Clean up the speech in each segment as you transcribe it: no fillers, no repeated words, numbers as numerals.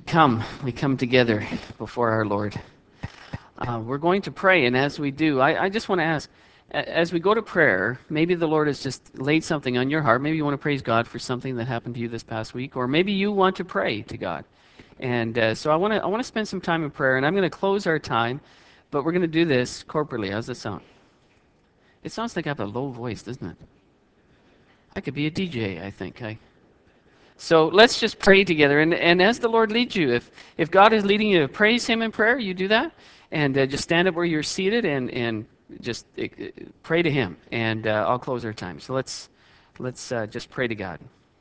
We come together before our Lord. We're going to pray, and as we do, I just want to ask, as we go to prayer, maybe the Lord has just laid something on your heart. Maybe you want to praise God for something that happened to you this past week, or maybe you want to pray to God. And so I want to spend some time in prayer, and I'm going to close our time, but we're going to do this corporately. How's that sound? It sounds like I have a low voice, doesn't it? I could be a DJ, I think. So let's just pray together. And as the Lord leads you, if God is leading you to praise Him in prayer, you do that. And just stand up where you're seated and just pray to Him. And I'll close our time. So let's just pray to God.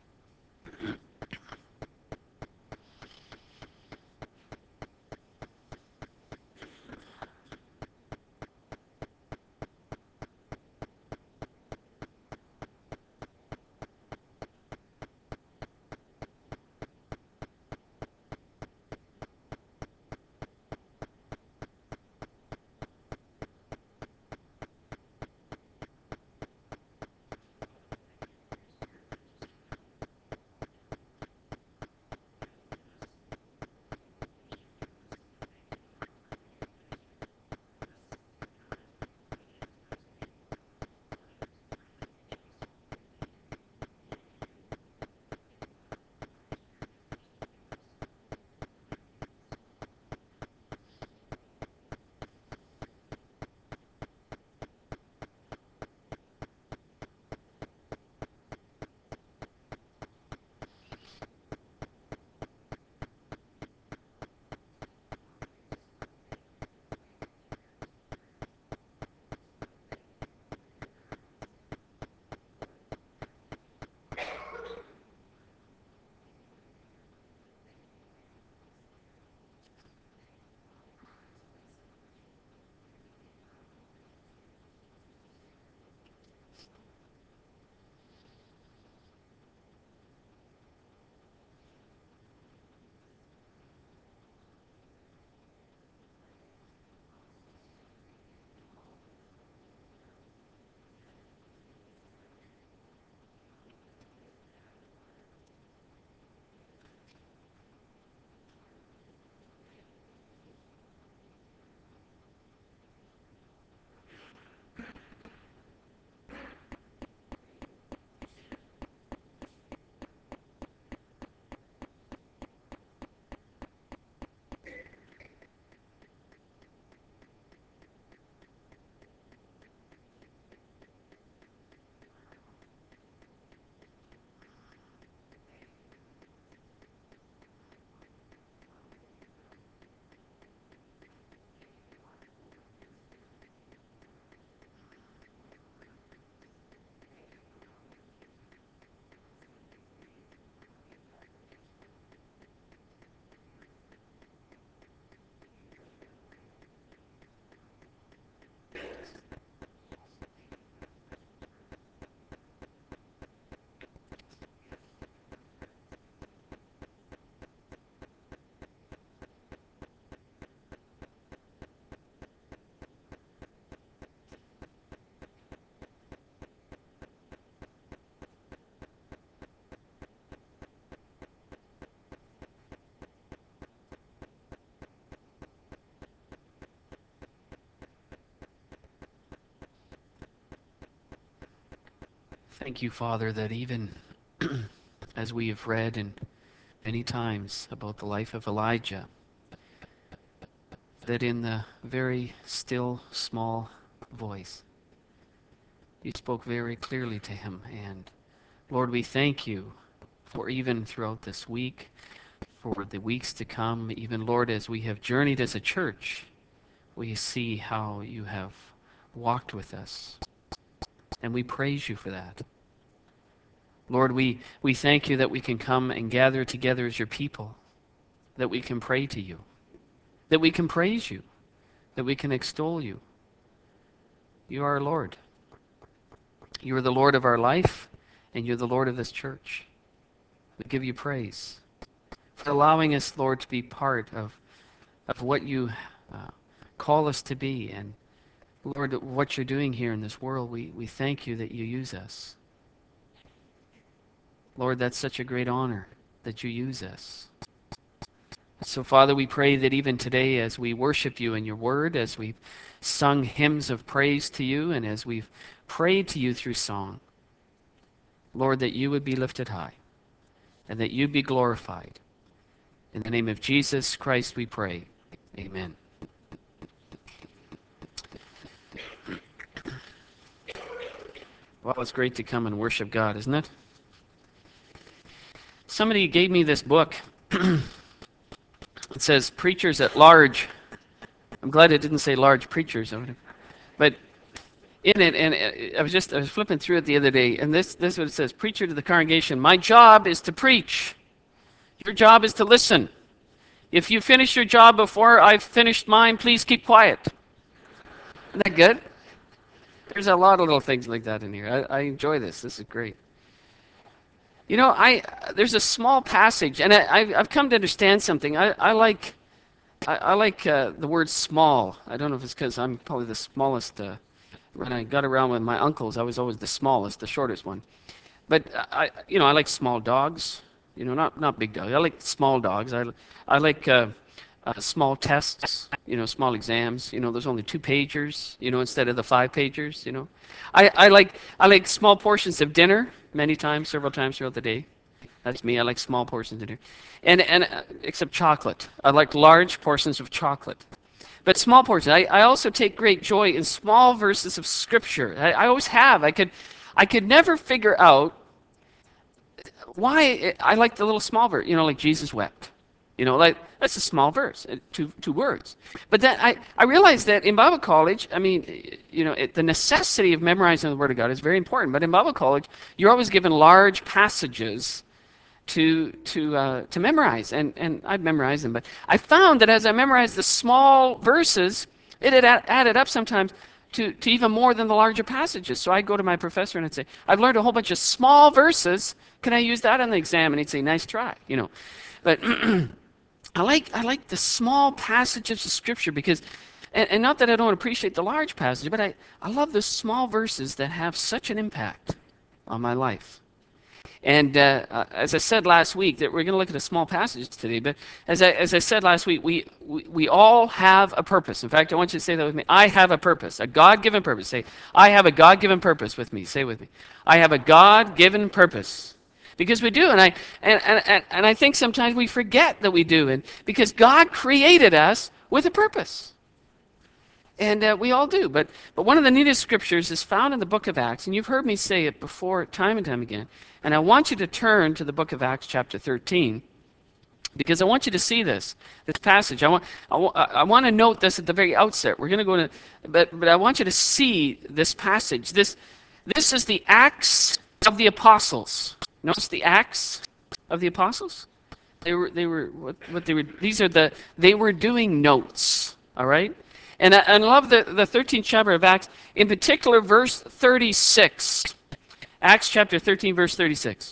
Thank you, Father, that even as we have read in many times about the life of Elijah, that in the very still, small voice, you spoke very clearly to him. And Lord, we thank you for even throughout this week, for the weeks to come, even Lord, as we have journeyed as a church, we see how you have walked with us. And we praise you for that. Lord, we thank you that we can come and gather together as your people, that we can pray to you, that we can praise you, that we can extol you. You are our Lord. You are the Lord of our life, and you're the Lord of this church. We give you praise for allowing us, Lord, to be part of what you uh, call us to be. And Lord, what you're doing here in this world, we thank you that you use us. Lord, that's such a great honor that you use us. So, Father, we pray that even today, as we worship you in your word, as we've sung hymns of praise to you, and as we've prayed to you through song, Lord, that you would be lifted high and that you be glorified. In the name of Jesus Christ we pray. Amen. Well, it's great to come and worship God, isn't it? Somebody gave me this book. It says Preachers at Large. I'm glad it didn't say large preachers. But in it, and I was flipping through it the other day, and this is what it says. Preacher to the congregation, my job is to preach. Your job is to listen. If you finish your job before I've finished mine, please keep quiet. Isn't that good? There's a lot of little things like that in here. I enjoy this. This is great. You know, there's a small passage, and I've come to understand something. I like the word small. I don't know if it's because I'm probably the smallest. When I got around with my uncles, I was always the smallest, the shortest one. But I like small dogs. Not big dogs. I like small dogs. I like small tests. Small exams. There's only 2-pagers. Instead of the 5-pagers. I like small portions of dinner many times, several times throughout the day. That's me. I like small portions of dinner, and except chocolate. I like large portions of chocolate. But small portions. I also take great joy in small verses of Scripture. I always have. I could never figure out why I like the little small verse. Like Jesus wept. Like that's a small verse, two words. But then I realized that in Bible college, I mean, the necessity of memorizing the Word of God is very important. But in Bible college, you're always given large passages to memorize, and I've memorized them. But I found that as I memorized the small verses, it had added up sometimes to even more than the larger passages. So I'd go to my professor and I'd say, I've learned a whole bunch of small verses. Can I use that on the exam? And he'd say, nice try. But I like the small passages of Scripture because, and not that I don't appreciate the large passage, but I love the small verses that have such an impact on my life. And as I said last week, that we're going to look at a small passage today. But as I said last week, we all have a purpose. In fact, I want you to say that with me. I have a purpose, a God-given purpose. Say, I have a God-given purpose with me. Say with me. I have a God-given purpose. Because we do, and I think sometimes we forget that we do, and because God created us with a purpose. And we all do. But one of the neatest scriptures is found in the book of Acts, and you've heard me say it before time and time again. And I want you to turn to the book of Acts chapter 13, because I want you to see this passage. I want to note this at the very outset. We're going to go to, but I want you to see this passage. This is the Acts of the Apostles. Notice the Acts of the Apostles. They were doing notes. All right. And I love the 13th chapter of Acts, in particular, verse 36. Acts chapter 13, verse 36.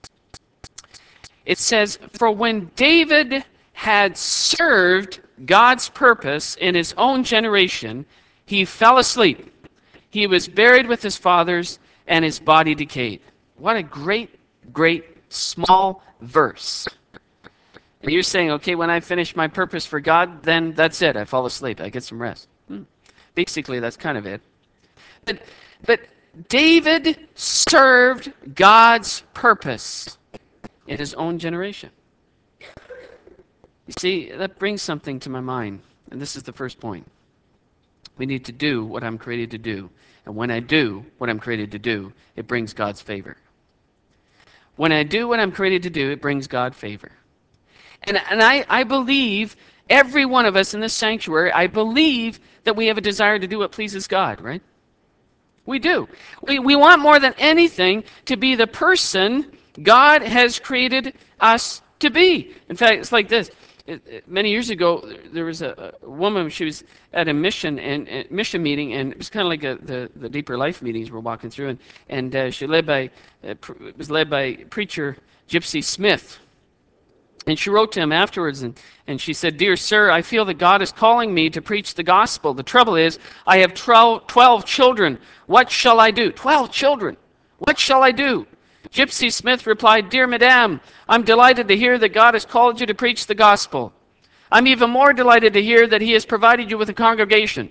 It says, for when David had served God's purpose in his own generation, he fell asleep. He was buried with his fathers, and his body decayed. What a great, great, small verse. And you're saying, okay, when I finish my purpose for God, then that's it. I fall asleep. I get some rest. Basically, that's kind of it. But David served God's purpose in his own generation. You see, that brings something to my mind. And this is the first point. We need to do what I'm created to do. And when I do what I'm created to do, it brings God's favor. When I do what I'm created to do, it brings God favor. And I believe, every one of us in this sanctuary, I believe that we have a desire to do what pleases God, right? We do. We want more than anything to be the person God has created us to be. In fact, it's like this. Many years ago, there was a woman. She was at a mission meeting, and it was kind of like the Deeper Life meetings we're walking through. And she was led by preacher Gypsy Smith. And she wrote to him afterwards, and she said, dear sir, I feel that God is calling me to preach the gospel. The trouble is, I have 12 children. What shall I do? 12 children. What shall I do? Gypsy Smith replied, dear madame, I'm delighted to hear that God has called you to preach the gospel. I'm even more delighted to hear that he has provided you with a congregation.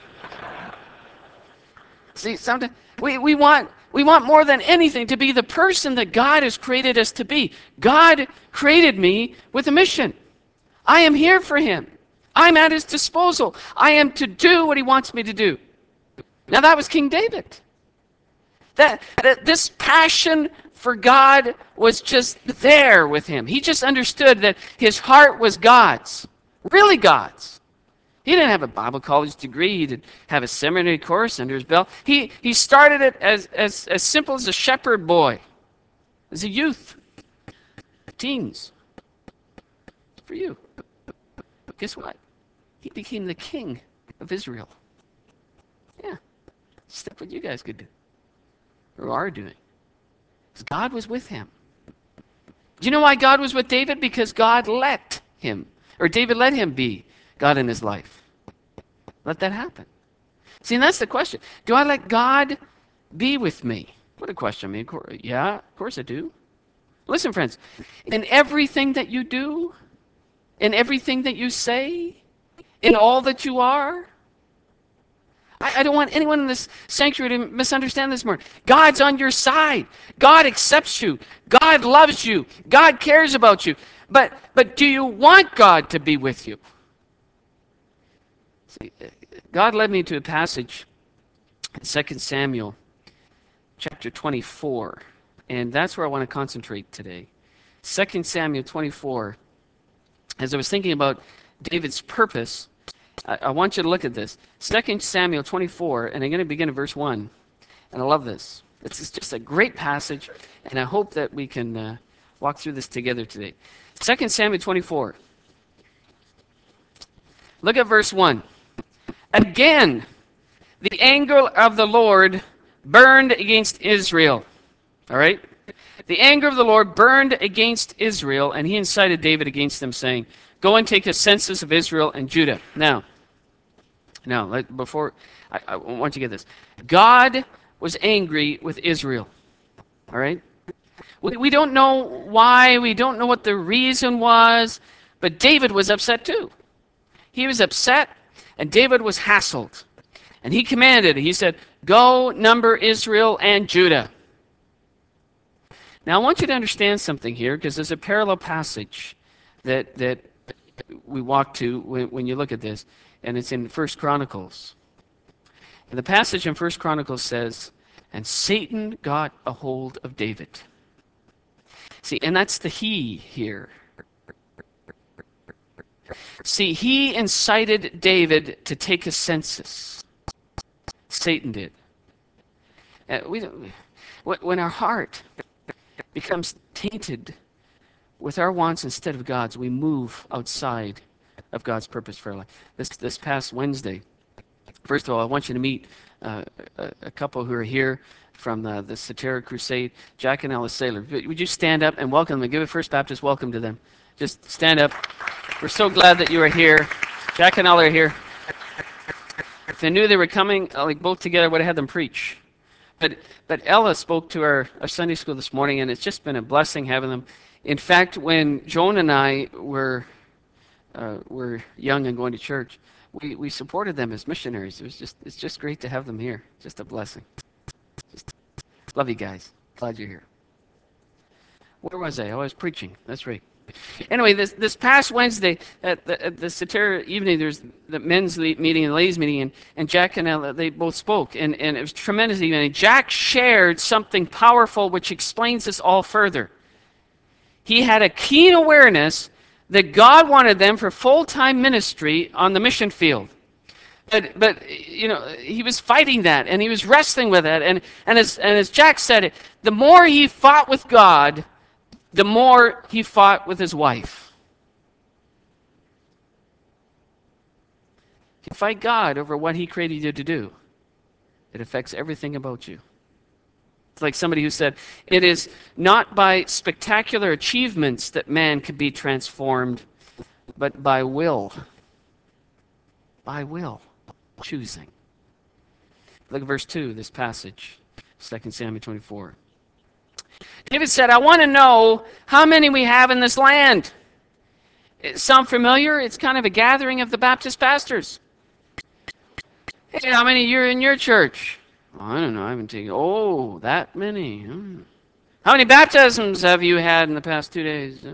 See, sometimes we want more than anything to be the person that God has created us to be. God created me with a mission. I am here for him. I'm at his disposal. I am to do what he wants me to do. Now that was King David. That this passion for God was just there with him. He just understood that his heart was God's, really God's. He didn't have a Bible college degree. He didn't have a seminary course under his belt. He started it as simple as a shepherd boy, as a youth, teens. For you. But guess what? He became the king of Israel. Yeah. Step what you guys could do, or are doing. Because God was with him. Do you know why God was with David? Because God let him, or David let him be God in his life. Let that happen. See, and that's the question. Do I let God be with me? What a question. I mean, yeah, of course I do. Listen, friends, in everything that you do, in everything that you say, in all that you are, I don't want anyone in this sanctuary to misunderstand this morning. God's on your side. God accepts you. God loves you. God cares about you. But do you want God to be with you? See, God led me to a passage in 2 Samuel chapter 24, and that's where I want to concentrate today. 2 Samuel 24. As I was thinking about David's purpose, I want you to look at this. 2 Samuel 24, and I'm going to begin at verse 1. And I love this. It's just a great passage, and I hope that we can walk through this together today. 2 Samuel 24. Look at verse 1. Again, the anger of the Lord burned against Israel. All right? The anger of the Lord burned against Israel, and he incited David against them, saying, go and take a census of Israel and Judah. Now, before, I want you to get this. God was angry with Israel. All right? We don't know why. We don't know what the reason was. But David was upset too. He was upset, and David was hassled. And he commanded, he said, go number Israel and Judah. Now I want you to understand something here, because there's a parallel passage that we walk to when you look at this, and it's in 1 Chronicles. And the passage in 1 Chronicles says, and Satan got a hold of David. See, and that's the he here. See, he incited David to take a census. Satan did. When our heart becomes tainted with our wants instead of God's, we move outside of God's purpose for our life. This past Wednesday, first of all, I want you to meet a couple who are here from the Satara Crusade, Jack and Alice Saylor. Would you stand up and welcome them and give a First Baptist welcome to them? Just stand up. We're so glad that you are here. Jack and Alice are here. If they knew they were coming, like both together, I would have had them preach. But Ella spoke to our Sunday school this morning, and it's just been a blessing having them. In fact, when Joan and I were young and going to church, we supported them as missionaries. It's just great to have them here. Just a blessing. Love you guys. Glad you're here. Where was I? I was preaching. That's right. Anyway, this past Wednesday at the Satara evening, there's the men's meeting and the ladies' meeting, and Jack and Ella, they both spoke, and it was tremendous evening. Jack shared something powerful which explains this all further. He had a keen awareness that God wanted them for full-time ministry on the mission field. But you know, he was fighting that, and he was wrestling with that, and as Jack said it, the more he fought with God, the more he fought with his wife. If you fight God over what he created you to do, it affects everything about you. It's like somebody who said, it is not by spectacular achievements that man can be transformed, but by will. By will. Choosing. Look at verse 2, this passage, 2 Samuel 24. David said, I want to know how many we have in this land. Sound familiar? It's kind of a gathering of the Baptist pastors. Hey, how many you're in your church? I don't know. I haven't taken. Oh, that many. How many baptisms have you had in the past 2 days?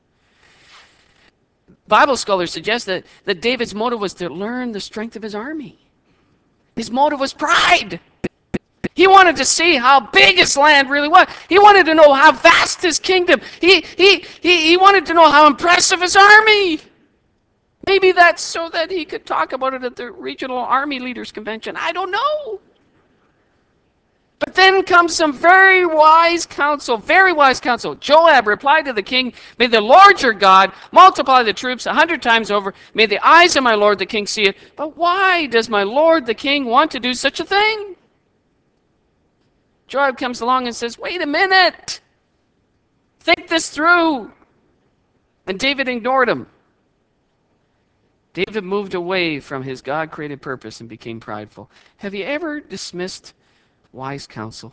Bible scholars suggest that David's motive was to learn the strength of his army. His motive was pride. He wanted to see how big his land really was. He wanted to know how vast his kingdom. He wanted to know how impressive his army. Maybe that's so that he could talk about it at the regional army leaders convention. I don't know. But then comes some very wise counsel, very wise counsel. Joab replied to the king, "May the Lord your God multiply the troops 100 times over. May the eyes of my lord the king see it. But why does my lord the king want to do such a thing?" Joab comes along and says, "Wait a minute. Think this through." And David ignored him. David moved away from his God-created purpose and became prideful. Have you ever dismissed wise counsel?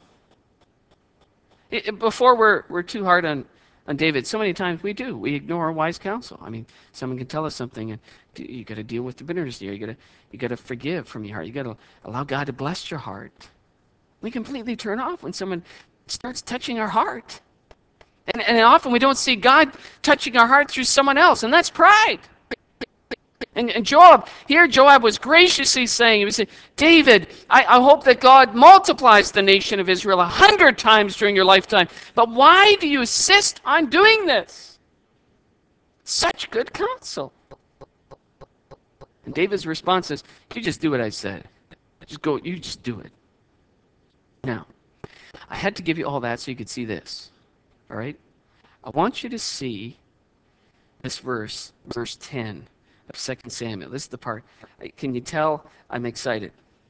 Before we're too hard on David, so many times we do. We ignore wise counsel. I mean, someone can tell us something, and you got to deal with the bitterness there. You got to forgive from your heart. You got to allow God to bless your heart. We completely turn off when someone starts touching our heart. And often we don't see God touching our heart through someone else, and that's pride. And Joab was graciously saying, he was saying, "David, I hope that God multiplies the nation of Israel 100 times during your lifetime. But why do you insist on doing this?" Such good counsel. And David's response is, "You just do what I said. You just do it." Now, I had to give you all that so you could see this. All right? I want you to see this verse 10 of 2 Samuel. This is the part. Can you tell I'm excited?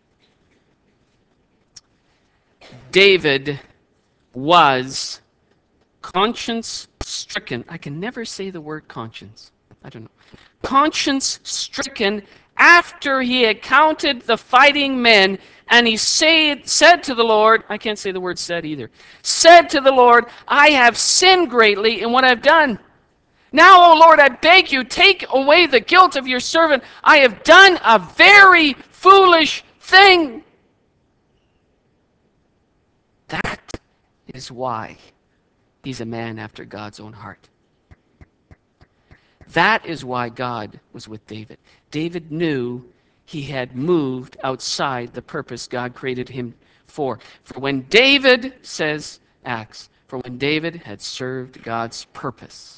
David was conscience stricken. I can never say the word conscience. I don't know. Conscience stricken after he had counted the fighting men, and he said to the Lord, I can't say the word said either, said to the Lord, "I have sinned greatly in what I've done. Now, O Lord, I beg you, take away the guilt of your servant. I have done a very foolish thing." That is why he's a man after God's own heart. That is why God was with David. David knew he had moved outside the purpose God created him for. For when David, says Acts, for when David had served God's purpose.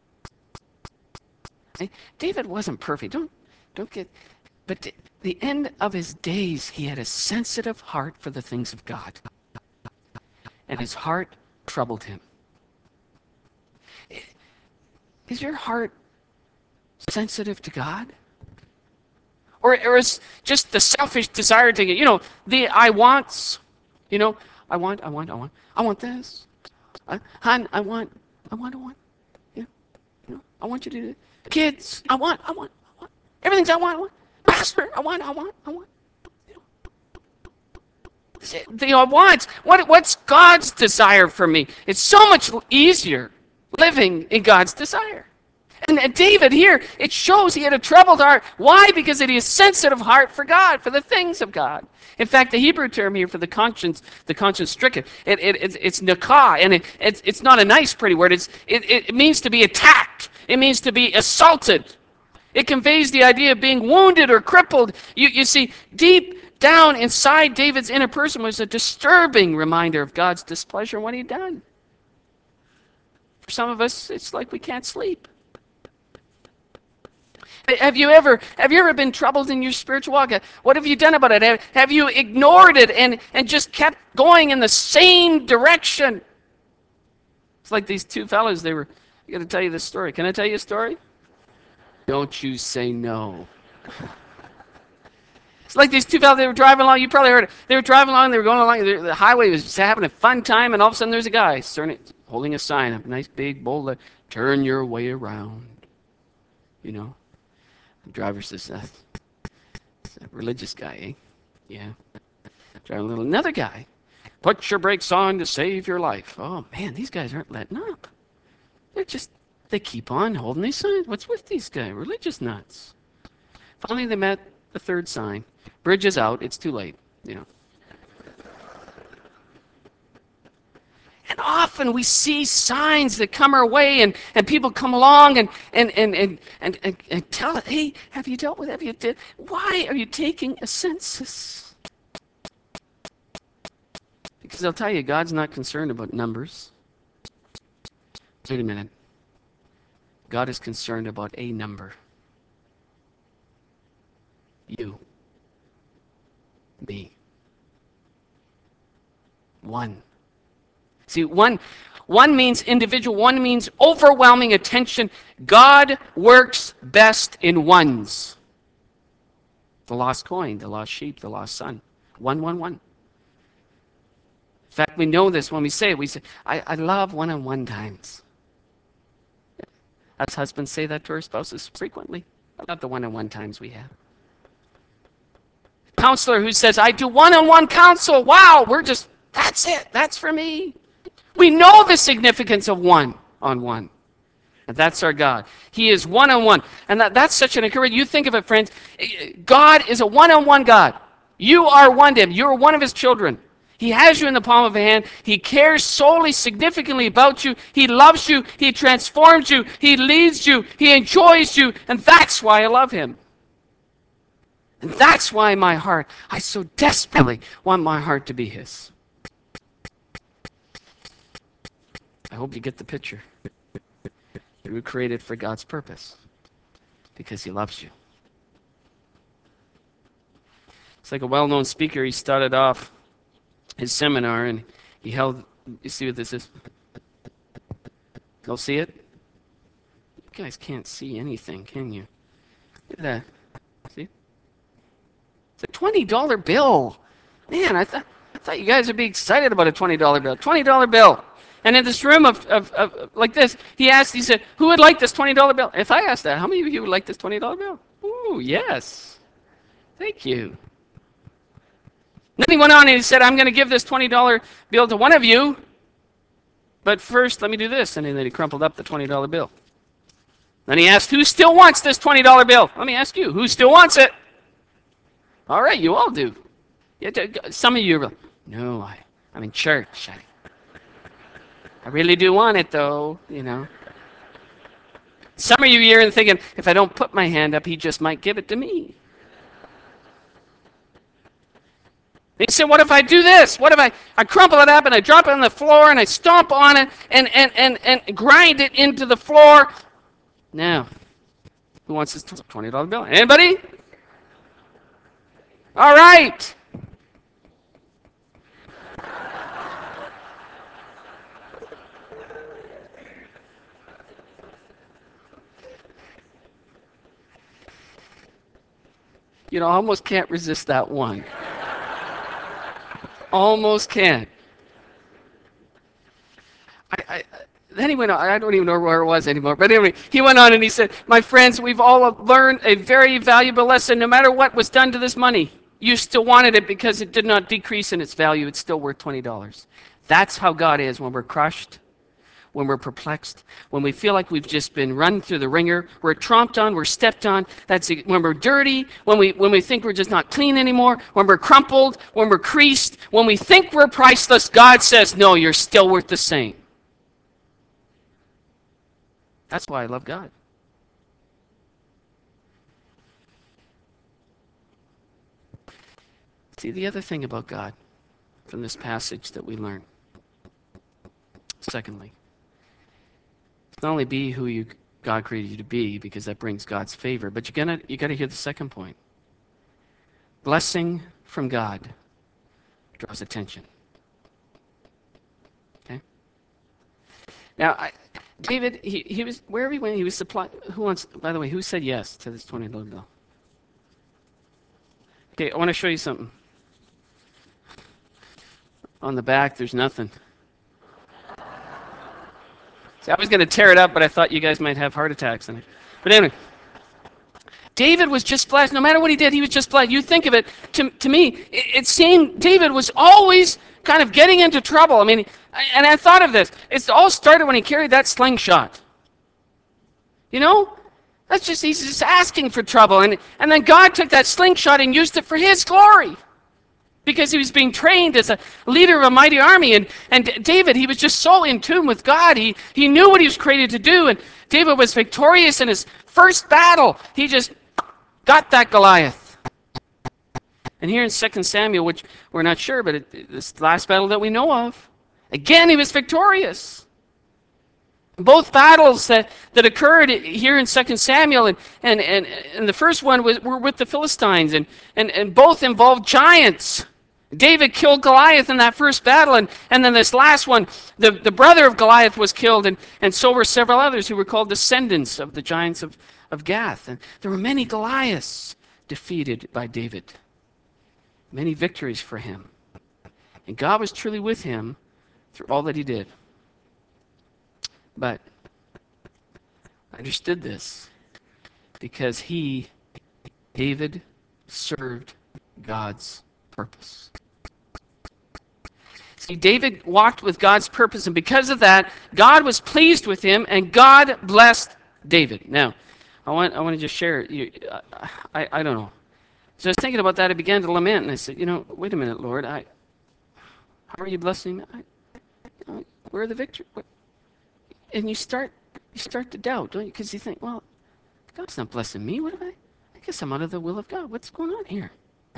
David wasn't perfect. Don't get, but at the end of his days, he had a sensitive heart for the things of God. And his heart troubled him. Is your heart sensitive to God? Or is just the selfish desire to get, the I wants, I want this. Hon, I want. Yeah, I want you to do it. Kids, I want. Everything's I want. Pastor, I want. The I wants. What's God's desire for me? It's so much easier living in God's desire. And David here, it shows he had a troubled heart. Why? Because he had a sensitive heart for God, for the things of God. In fact, the Hebrew term here for the conscience stricken, it's nakah, and it's not a nice, pretty word. It means to be attacked. It means to be assaulted. It conveys the idea of being wounded or crippled. You see, deep down inside David's inner person was a disturbing reminder of God's displeasure and what he'd done. For some of us, it's like we can't sleep. Have you ever been troubled in your spiritual walk? What have you done about it? Have you ignored it and just kept going in the same direction? It's like these two fellows, I got to tell you this story. Can I tell you a story? Don't you say no. It's like these two fellows, they were driving along, you probably heard it. They were driving along, they were going along, the highway was just having a fun time, and all of a sudden there's a guy holding a sign, a nice big bold, "Turn your way around." The driver says, "It's a religious guy, eh?" "Yeah." Driving another guy, "Put your brakes on to save your life." Oh man, these guys aren't letting up. They're just They keep on holding these signs. What's with these guys? Religious nuts. Finally, they met the third sign. Bridge is out. It's too late. You know. And often we see signs that come our way, and people come along and tell us, hey, have you dealt with it? Why are you taking a census? Because I'll tell you, God's not concerned about numbers. Wait a minute. God is concerned about a number. You. Me. One. See, one means individual, one means overwhelming attention. God works best in ones. The lost coin, the lost sheep, the lost son. One, one, one. In fact, we know this when we say it. We say, I love one-on-one times. Us husbands say that to our spouses frequently. I love the one-on-one times we have. Counselor who says, I do one-on-one counsel. Wow, that's it. That's for me. We know the significance of one-on-one. And that's our God. He is one-on-one. And that's such an encouragement. You think of it, friends. God is a one-on-one God. You are one to him. You're one of his children. He has you in the palm of a hand. He cares solely, significantly about you. He loves you. He transforms you. He leads you. He enjoys you. And that's why I love him. And that's why I so desperately want my heart to be his. I hope you get the picture. You were created for God's purpose because he loves you. It's like a well-known speaker. He started off his seminar and he held, you see what this is? Go see it? You guys can't see anything, can you? Look at that. See? It's a $20 bill. Man, I thought you guys would be excited about a $20 bill. $20 bill. And in this room of like this, he said, who would like this $20 bill? If I asked that, how many of you would like this $20 bill? Ooh, yes. Thank you. Then he went on and he said, I'm going to give this $20 bill to one of you, but first let me do this. And then he crumpled up the $20 bill. Then he asked, who still wants this $20 bill? Let me ask you, who still wants it? All right, you all do. Some of you are like, no, I'm in church. I really do want it, though, you know. Some of you here are thinking, if I don't put my hand up, he just might give it to me. He said, what if I do this? What if I crumple it up and I drop it on the floor and I stomp on it and grind it into the floor? Now, who wants this $20 bill? Anybody? All right. You know, I almost can't resist that one. Almost can't. Then he went on, I don't even know where it was anymore, but anyway, he went on and he said, my friends, we've all learned a very valuable lesson. No matter what was done to this money, you still wanted it because it did not decrease in its value. It's still worth $20. That's how God is when we're crushed, when we're perplexed, when we feel like we've just been run through the ringer, we're tromped on, we're stepped on. That's when we're dirty, when we think we're just not clean anymore, when we're crumpled, when we're creased, when we think we're priceless, God says, no, you're still worth the same. That's why I love God. See, the other thing about God from this passage that we learn, secondly, not only be who God created you to be, because that brings God's favor, but you got to hear the second point. Blessing from God draws attention. Okay? Now, David, he was, wherever he went, he was supplied. By the way, who said yes to this $20 bill? Okay, I want to show you something. On the back, there's nothing. See, I was going to tear it up, but I thought you guys might have heart attacks in it. But anyway, David was just blessed. No matter what he did, he was just blessed. You think of it, to me, it seemed David was always kind of getting into trouble. I mean, and I thought of this. It all started when he carried that slingshot. You know? He's just asking for trouble. And then God took that slingshot and used it for his glory. Because he was being trained as a leader of a mighty army. And David, he was just so in tune with God. He knew what he was created to do. And David was victorious in his first battle. He just got that Goliath. And here in 2 Samuel, which we're not sure, but this last battle that we know of, again, he was victorious. Both battles that occurred here in 2 Samuel, and the first one were with the Philistines, and both involved giants. David killed Goliath in that first battle, and then this last one, the brother of Goliath was killed, and so were several others who were called descendants of the giants of Gath. And there were many Goliaths defeated by David, many victories for him. And God was truly with him through all that he did. But I understood this because David, served God's purpose. See, David walked with God's purpose, and because of that, God was pleased with him, and God blessed David. Now, I want to just share. I don't know. So I was thinking about that. I began to lament, and I said, wait a minute, Lord. How are you blessing me? Where are the victory? And you start to doubt, don't you? Because you think, well, God's not blessing me. What am I? I guess I'm out of the will of God. What's going on here?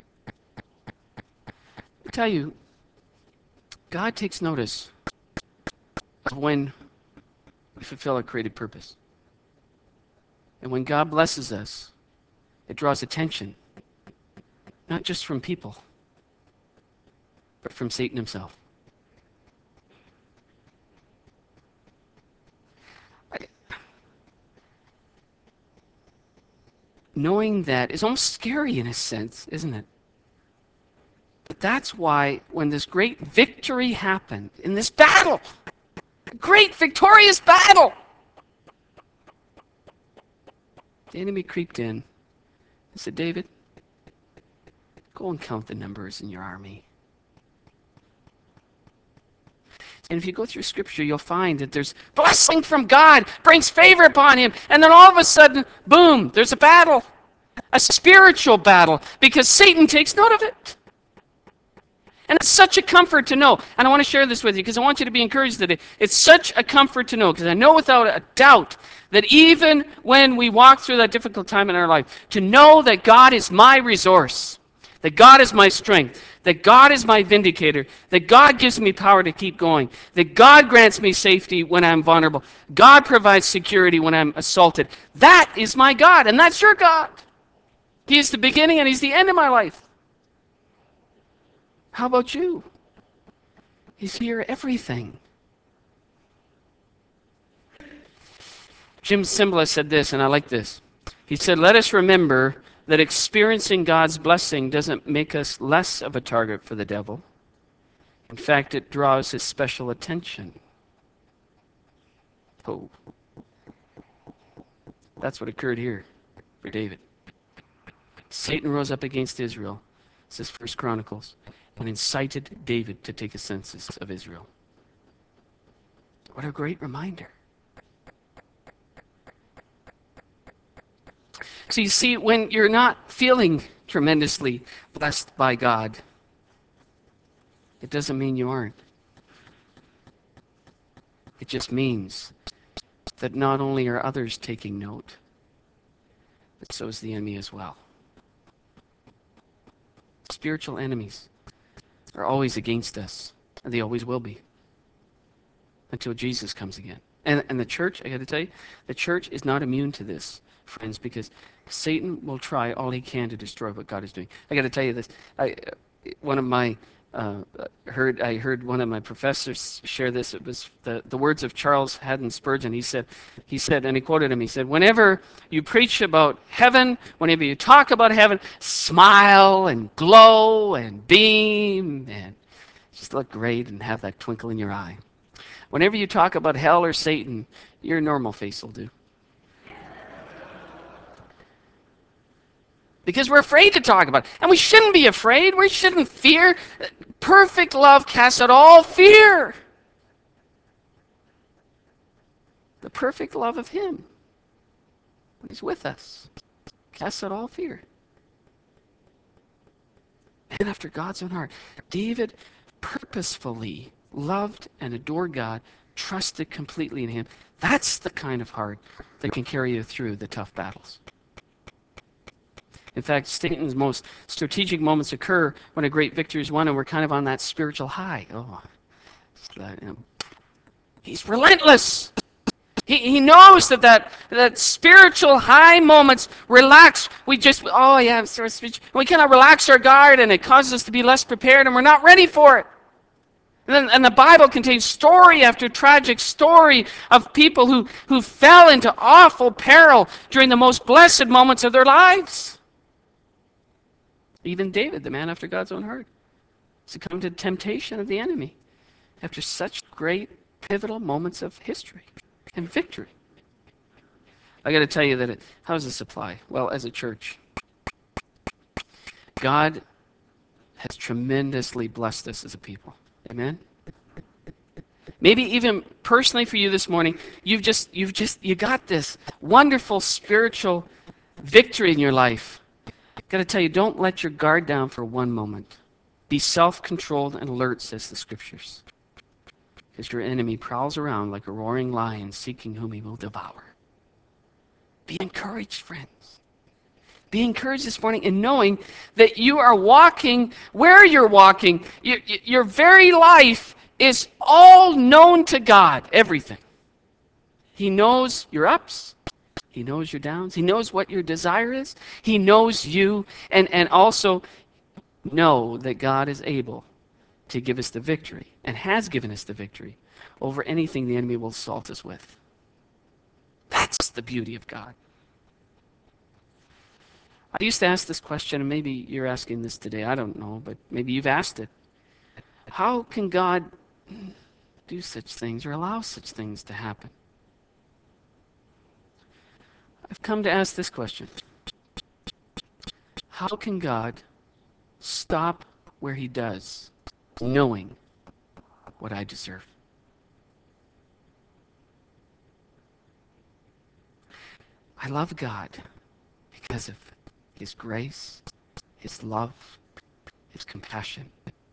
I tell you, God takes notice of when we fulfill our created purpose. And when God blesses us, it draws attention, not just from people, but from Satan himself. Knowing that is almost scary in a sense, isn't it? But that's why when this great victory happened in this battle, a great victorious battle, the enemy creeped in and said, David, go and count the numbers in your army. And if you go through Scripture, you'll find that there's blessing from God, brings favor upon him, and then all of a sudden, boom, there's a battle, a spiritual battle, because Satan takes note of it. And it's such a comfort to know. And I want to share this with you because I want you to be encouraged today. It's such a comfort to know because I know without a doubt that even when we walk through that difficult time in our life, to know that God is my resource, that God is my strength, that God is my vindicator, that God gives me power to keep going, that God grants me safety when I'm vulnerable, God provides security when I'm assaulted. That is my God, and that's your God. He is the beginning and he's the end of my life. How about you? Is here everything. Jim Cymbala said this, and I like this. He said, let us remember that experiencing God's blessing doesn't make us less of a target for the devil. In fact, it draws his special attention. Oh. That's what occurred here for David. Satan rose up against Israel, says 1 Chronicles, and incited David to take a census of Israel. What a great reminder. So you see, when you're not feeling tremendously blessed by God, it doesn't mean you aren't. It just means that not only are others taking note, but so is the enemy as well. Spiritual enemies are always against us, and they always will be, until Jesus comes again. And the church, I got to tell you, the church is not immune to this, friends, because Satan will try all he can to destroy what God is doing. I got to tell you this. I heard one of my professors share this. It was the words of Charles Haddon Spurgeon. He said, and he quoted him. He said, "Whenever you preach about heaven, whenever you talk about heaven, smile and glow and beam and just look great and have that twinkle in your eye. Whenever you talk about hell or Satan, your normal face will do." Because we're afraid to talk about it. And we shouldn't be afraid. We shouldn't fear. Perfect love casts out all fear. The perfect love of him. He's with us. Cast out all fear. Man after God's own heart. David purposefully loved and adored God, trusted completely in him. That's the kind of heart that can carry you through the tough battles. In fact, Satan's most strategic moments occur when a great victory is won and we're kind of on that spiritual high. He's relentless. He knows that spiritual high moments relax. We cannot relax our guard, and it causes us to be less prepared, and we're not ready for it. And the Bible contains story after tragic story of people who fell into awful peril during the most blessed moments of their lives. Even David, the man after God's own heart, succumbed to temptation of the enemy after such great pivotal moments of history and victory. I got to tell you that how does this apply? Well, as a church, God has tremendously blessed us as a people. Amen? Maybe even personally for you this morning, you got this wonderful spiritual victory in your life. I got to tell you, don't let your guard down for one moment. Be self-controlled and alert, says the scriptures. Because your enemy prowls around like a roaring lion seeking whom he will devour. Be encouraged, friends. Be encouraged this morning in knowing that you are walking where you're walking. Your very life is all known to God, everything. He knows your ups. He knows your downs. He knows what your desire is. He knows you. And also know that God is able to give us the victory and has given us the victory over anything the enemy will assault us with. That's the beauty of God. I used to ask this question, and maybe you're asking this today. I don't know, but maybe you've asked it. How can God do such things or allow such things to happen? I've come to ask this question. How can God stop where he does, knowing what I deserve? I love God because of his grace, his love, his compassion.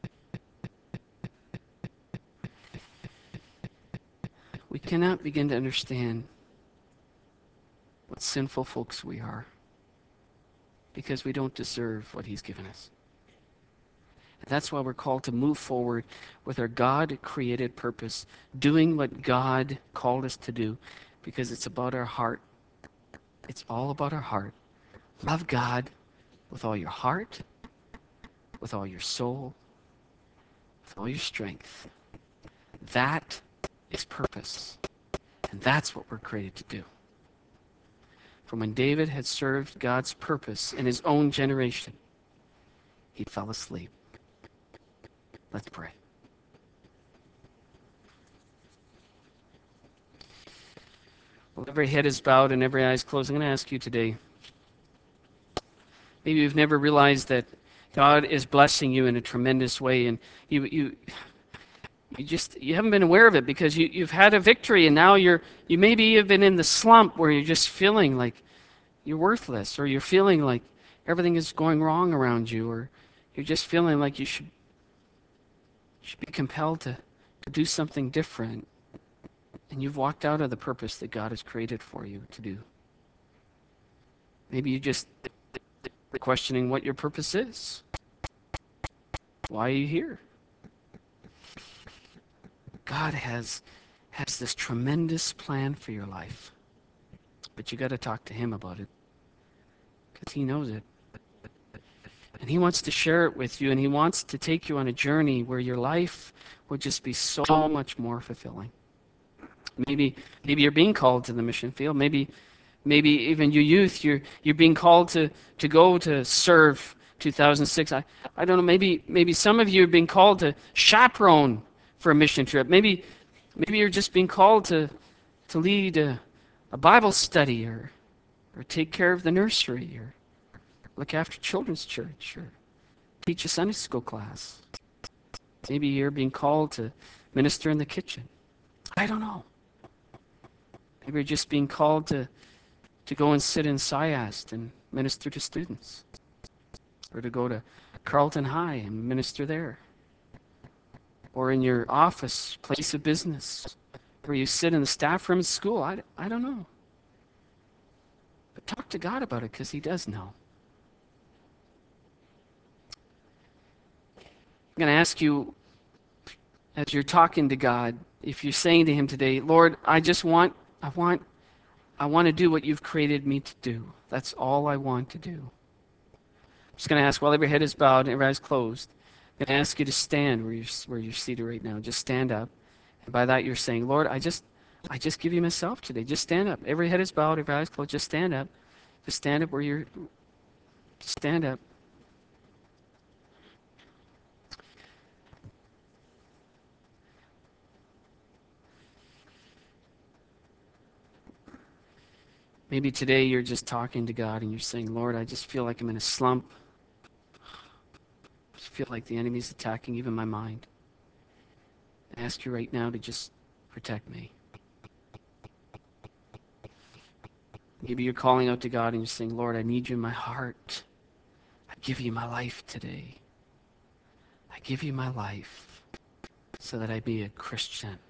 We cannot begin to understand what sinful folks we are because we don't deserve what he's given us. And that's why we're called to move forward with our God-created purpose, doing what God called us to do, because it's about our heart. It's all about our heart. Love God with all your heart, with all your soul, with all your strength. That is purpose. And that's what we're created to do. From when David had served God's purpose in his own generation, he fell asleep. Let's pray. Well, every head is bowed and every eye is closed. I'm going to ask you today, maybe you've never realized that God is blessing you in a tremendous way, and you haven't been aware of it because you've had a victory, and now you maybe have been in the slump where you're just feeling like you're worthless, or you're feeling like everything is going wrong around you, or you're just feeling like you should be compelled to do something different, and you've walked out of the purpose that God has created for you to do. Maybe you just questioning what your purpose is. Why are you here? God has this tremendous plan for your life, but you got to talk to him about it because he knows it. And he wants to share it with you, and he wants to take you on a journey where your life would just be so much more fulfilling. Maybe you're being called to the mission field. Maybe even you youth, you're being called to go to serve 2006. I don't know, maybe some of you are being called to chaperone for a mission trip. Maybe you're just being called to lead a Bible study or take care of the nursery or look after children's church or teach a Sunday school class. Maybe you're being called to minister in the kitchen. I don't know. Maybe you're just being called to to go and sit in SIAST and minister to students, or to go to Carleton High and minister there, or in your office, place of business, where you sit in the staff room at school. I don't know. But talk to God about it, because he does know. I'm going to ask you, as you're talking to God, if you're saying to him today, Lord, I want to do what you've created me to do. That's all I want to do. I'm just going to ask, while every head is bowed and every eye is closed, I'm going to ask you to stand where you're seated right now. Just stand up. And by that you're saying, Lord, I just give you myself today. Just stand up. Every head is bowed, every eye is closed. Just stand up. Just stand up where you're. Just stand up. Maybe today you're just talking to God and you're saying, Lord, I just feel like I'm in a slump. I just feel like the enemy's attacking even my mind. I ask you right now to just protect me. Maybe you're calling out to God and you're saying, Lord, I need you in my heart. I give you my life today. I give you my life so that I be a Christian.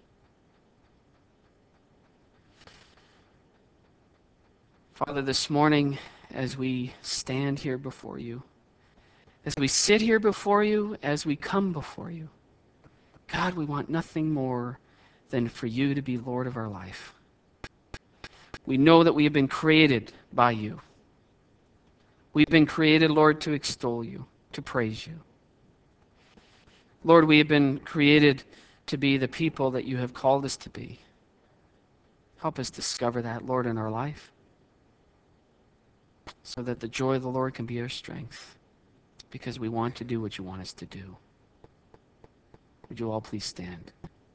Father, this morning, as we stand here before you, as we sit here before you, as we come before you, God, we want nothing more than for you to be Lord of our life. We know that we have been created by you. We've been created, Lord, to extol you, to praise you. Lord, we have been created to be the people that you have called us to be. Help us discover that, Lord, in our life, so that the joy of the Lord can be our strength, because we want to do what you want us to do. Would you all please stand?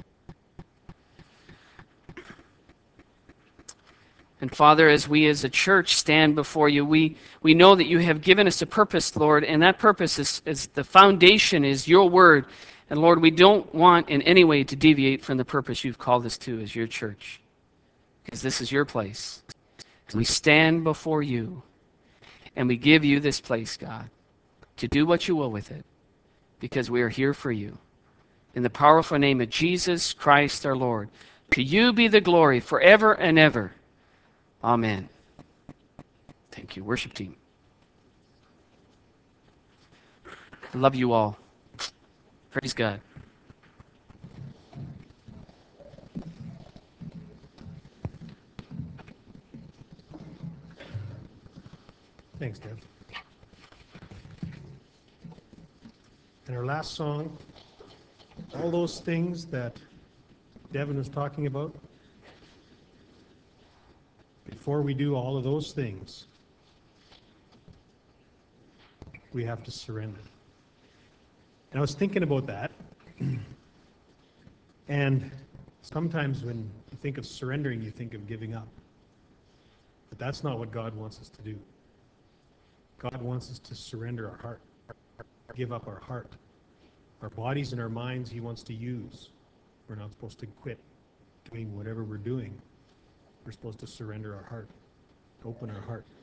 And Father, as we as a church stand before you, we know that you have given us a purpose, Lord, and that purpose is the foundation is your word. And Lord, we don't want in any way to deviate from the purpose you've called us to as your church, because this is your place. And we stand before you, and we give you this place, God, to do what you will with it, because we are here for you. In the powerful name of Jesus Christ our Lord, to you be the glory forever and ever. Amen. Thank you, worship team. I love you all. Praise God. Thanks, Dev. And our last song, all those things that Devin was talking about, before we do all of those things, we have to surrender. And I was thinking about that. And sometimes when you think of surrendering, you think of giving up. But that's not what God wants us to do. God wants us to surrender our heart, give up our heart. Our bodies and our minds he wants to use. We're not supposed to quit doing whatever we're doing. We're supposed to surrender our heart, open our heart.